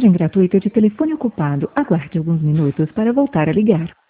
Mensagem gratuita de telefone ocupado. Aguarde alguns minutos para voltar a ligar.